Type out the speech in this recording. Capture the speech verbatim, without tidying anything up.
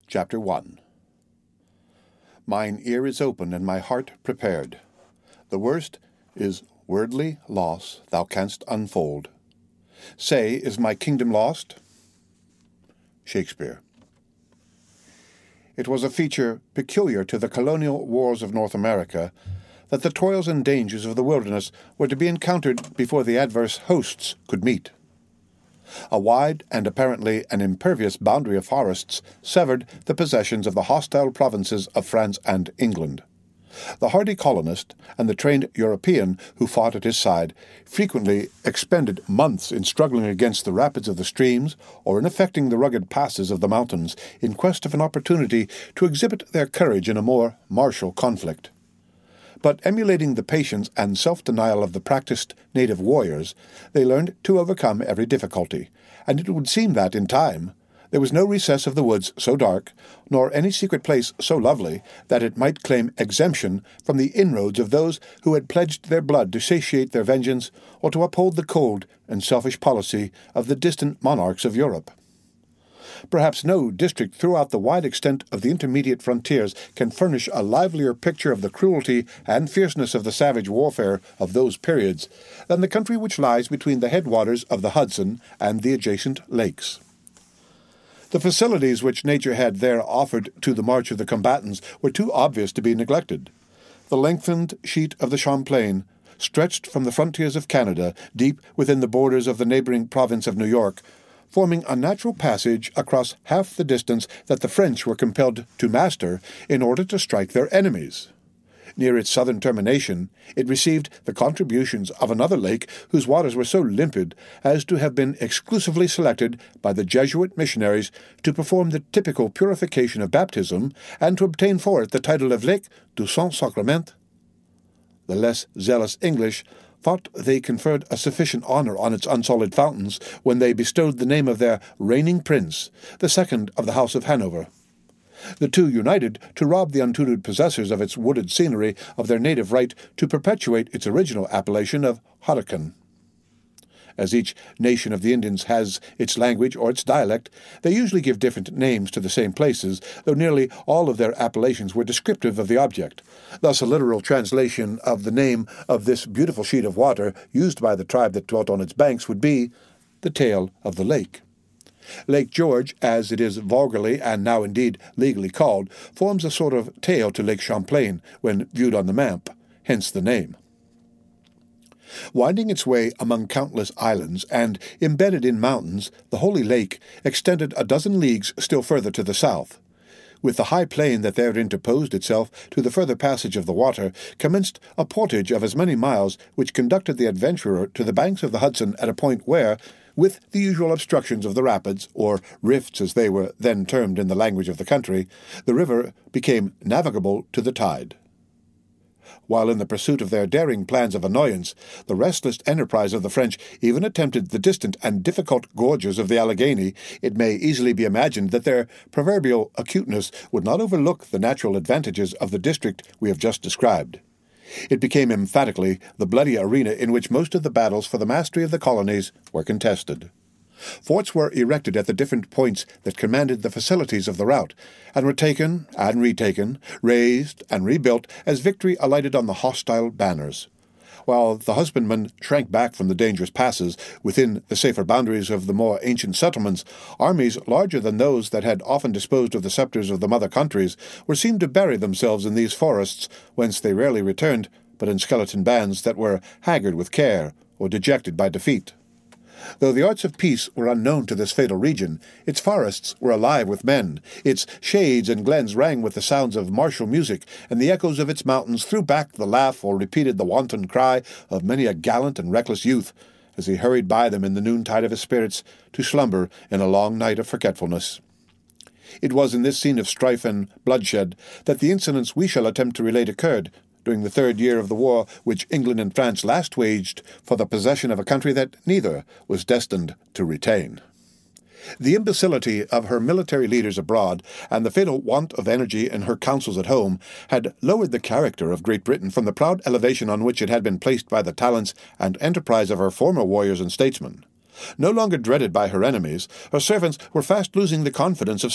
Chapter one. Mine ear is open and my heart prepared. The worst is wordly loss thou canst unfold. Say, is my kingdom lost? Shakespeare. It was a feature peculiar to the colonial wars of North America that the toils and dangers of the wilderness were to be encountered before the adverse hosts could meet. A wide and apparently an impervious boundary of forests severed the possessions of the hostile provinces of France and England. The hardy colonist and the trained European who fought at his side frequently expended months in struggling against the rapids of the streams or in effecting the rugged passes of the mountains in quest of an opportunity to exhibit their courage in a more martial conflict. But emulating the patience and self-denial of the practiced native warriors, they learned to overcome every difficulty, and it would seem that, in time, there was no recess of the woods so dark, nor any secret place so lovely, that it might claim exemption from the inroads of those who had pledged their blood to satiate their vengeance or to uphold the cold and selfish policy of the distant monarchs of Europe. Perhaps no district throughout the wide extent of the intermediate frontiers can furnish a livelier picture of the cruelty and fierceness of the savage warfare of those periods than the country which lies between the headwaters of the Hudson and the adjacent lakes. The facilities which nature had there offered to the march of the combatants were too obvious to be neglected. The lengthened sheet of the Champlain, stretched from the frontiers of Canada deep within the borders of the neighboring province of New York, forming a natural passage across half the distance that the French were compelled to master in order to strike their enemies. Near its southern termination, it received the contributions of another lake whose waters were so limpid as to have been exclusively selected by the Jesuit missionaries to perform the typical purification of baptism and to obtain for it the title of Lake du Saint-Sacrement. The less zealous English thought they conferred a sufficient honor on its unsullied fountains when they bestowed the name of their reigning prince, the second of the House of Hanover. The two united to rob the untutored possessors of its wooded scenery of their native right to perpetuate its original appellation of Horican. As each nation of the Indians has its language or its dialect, they usually give different names to the same places, though nearly all of their appellations were descriptive of the object. Thus a literal translation of the name of this beautiful sheet of water used by the tribe that dwelt on its banks would be the tail of the lake. Lake George, as it is vulgarly and now indeed legally called, forms a sort of tail to Lake Champlain when viewed on the map, hence the name. Winding its way among countless islands and embedded in mountains, the Holy Lake extended a dozen leagues still further to the south. With the high plain that there interposed itself to the further passage of the water, commenced a portage of as many miles which conducted the adventurer to the banks of the Hudson at a point where, with the usual obstructions of the rapids, or rifts as they were then termed in the language of the country, the river became navigable to the tide. While in the pursuit of their daring plans of annoyance, the restless enterprise of the French even attempted the distant and difficult gorges of the Allegheny, it may easily be imagined that their proverbial acuteness would not overlook the natural advantages of the district we have just described. It became emphatically the bloody arena in which most of the battles for the mastery of the colonies were contested. Forts were erected at the different points that commanded the facilities of the route, and were taken and retaken, razed and rebuilt as victory alighted on the hostile banners. While the husbandmen shrank back from the dangerous passes within the safer boundaries of the more ancient settlements, armies larger than those that had often disposed of the sceptres of the mother countries were seen to bury themselves in these forests, whence they rarely returned, but in skeleton bands that were haggard with care or dejected by defeat. Though the arts of peace were unknown to this fatal region, its forests were alive with men, its shades and glens rang with the sounds of martial music, and the echoes of its mountains threw back the laugh or repeated the wanton cry of many a gallant and reckless youth, as he hurried by them in the noontide of his spirits to slumber in a long night of forgetfulness. It was in this scene of strife and bloodshed that the incidents we shall attempt to relate occurred, during the third year of the war which England and France last waged for the possession of a country that neither was destined to retain. The imbecility of her military leaders abroad, and the fatal want of energy in her councils at home, had lowered the character of Great Britain from the proud elevation on which it had been placed by the talents and enterprise of her former warriors and statesmen. No longer dreaded by her enemies, her servants were fast losing the confidence of